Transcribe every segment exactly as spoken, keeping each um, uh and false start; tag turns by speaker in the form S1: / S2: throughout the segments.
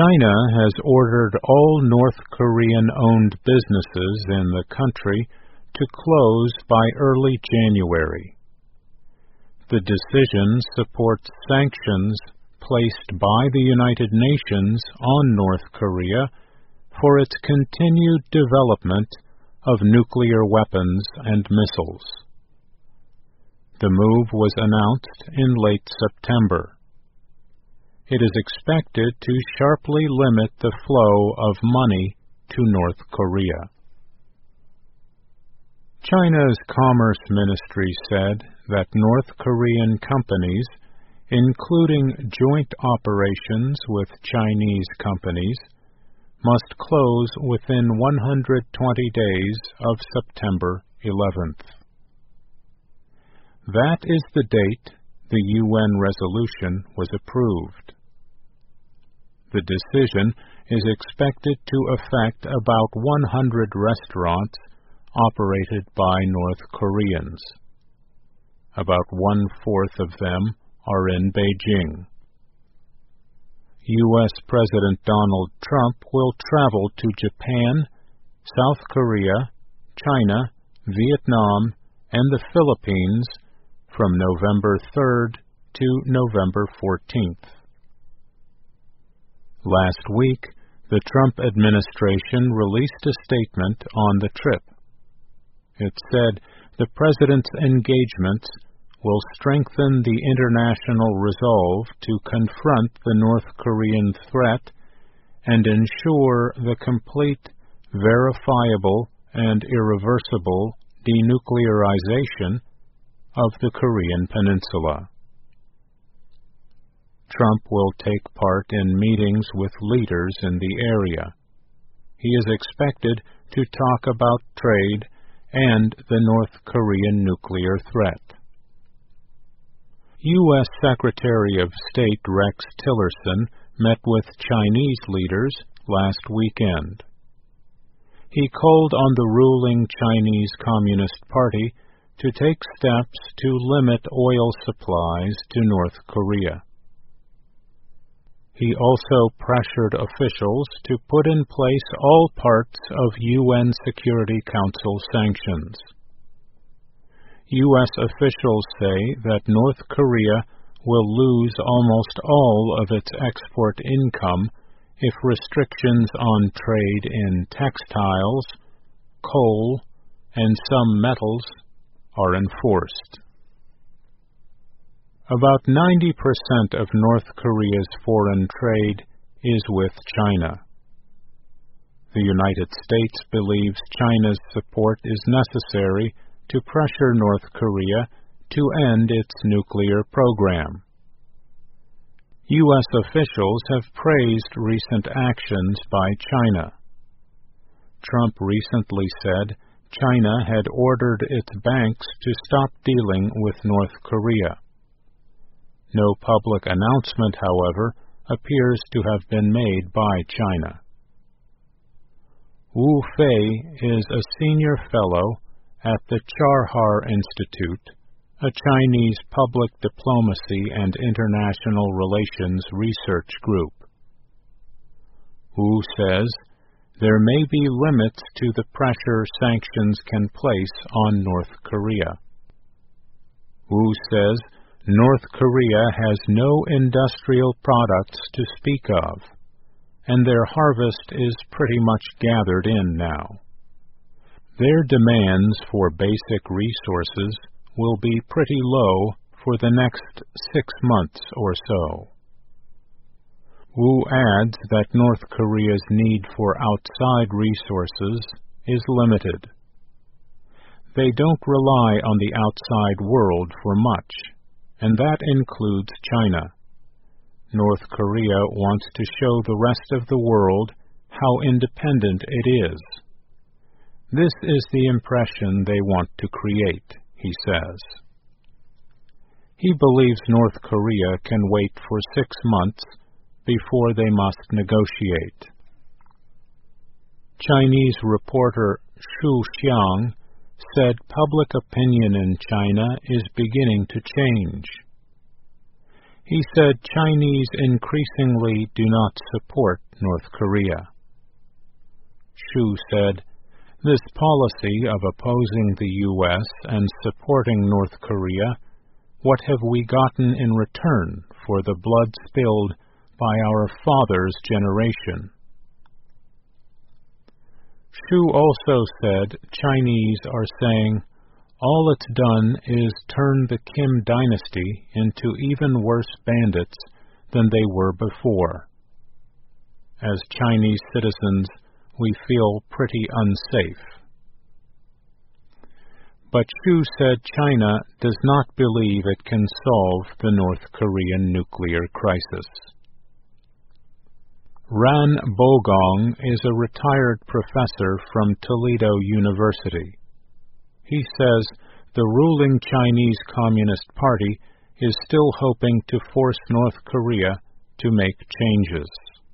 S1: China has ordered all North Korean-owned businesses in the country to close by early January. The decision supports sanctions placed by the United Nations on North Korea for its continued development of nuclear weapons and missiles. The move was announced in late September. It is expected to sharply limit the flow of money to North Korea. China's Commerce Ministry said that North Korean companies, including joint operations with Chinese companies, must close within one hundred twenty days of September eleventh. That is the date the U N resolution was approved. The decision is expected to affect about one hundred restaurants operated by North Koreans. About one-fourth of them are in Beijing. U S President Donald Trump will travel to Japan, South Korea, China, Vietnam, and the Philippines from November third to November fourteenth. Last week, the Trump administration released a statement on the trip. It said the president's engagements will strengthen the international resolve to confront the North Korean threat and ensure the complete, verifiable, and irreversible denuclearization of the Korean Peninsula. Trump will take part in meetings with leaders in the area. He is expected to talk about trade and the North Korean nuclear threat. U S Secretary of State Rex Tillerson met with Chinese leaders last weekend. He called on the ruling Chinese Communist Party to take steps to limit oil supplies to North Korea. He also pressured officials to put in place all parts of U N Security Council sanctions. U S officials say that North Korea will lose almost all of its export income if restrictions on trade in textiles, coal, and some metals are enforced. About ninety percent of North Korea's foreign trade is with China. The United States believes China's support is necessary to pressure North Korea to end its nuclear program. U S officials have praised recent actions by China. Trump recently said China had ordered its banks to stop dealing with North Korea. No public announcement, however, appears to have been made by China. Wu Fei is a senior fellow at the Charhar Institute, a Chinese public diplomacy and international relations research group. Wu says there may be limits to the pressure sanctions can place on North Korea. Wu says North Korea has no industrial products to speak of, and their harvest is pretty much gathered in now. Their demands for basic resources will be pretty low for the next six months or so. Wu adds that North Korea's need for outside resources is limited. They don't rely on the outside world for much, and that includes China. North Korea wants to show the rest of the world how independent it is. This is the impression they want to create, he says. He believes North Korea can wait for six months before they must negotiate. Chinese reporter Xu Xiang said public opinion in China is beginning to change. he said Chinese increasingly do not support North Korea. Xu said, "This policy of opposing the U S and supporting North Korea, what have we gotten in return for the blood spilled by our fathers' generation?" Xu also said Chinese are saying, all it's done is turn the Kim dynasty into even worse bandits than they were before. As Chinese citizens, we feel pretty unsafe. But Xu said China does not believe it can solve the North Korean nuclear crisis. Ran Bogong is a retired professor from Toledo University. He says the ruling Chinese Communist Party is still hoping to force North Korea to make changes.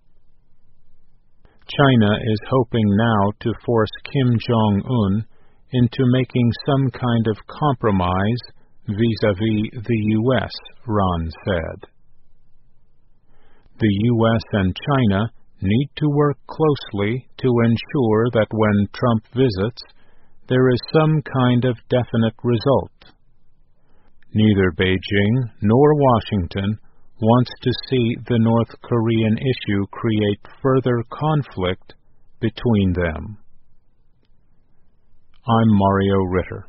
S1: China is hoping now to force Kim Jong-un into making some kind of compromise vis-à-vis the U S, Ron said. The U S and China need to work closely to ensure that when Trump visits, there is some kind of definite result. Neither Beijing nor Washington wants to see the North Korean issue create further conflict between them. I'm Mario Ritter.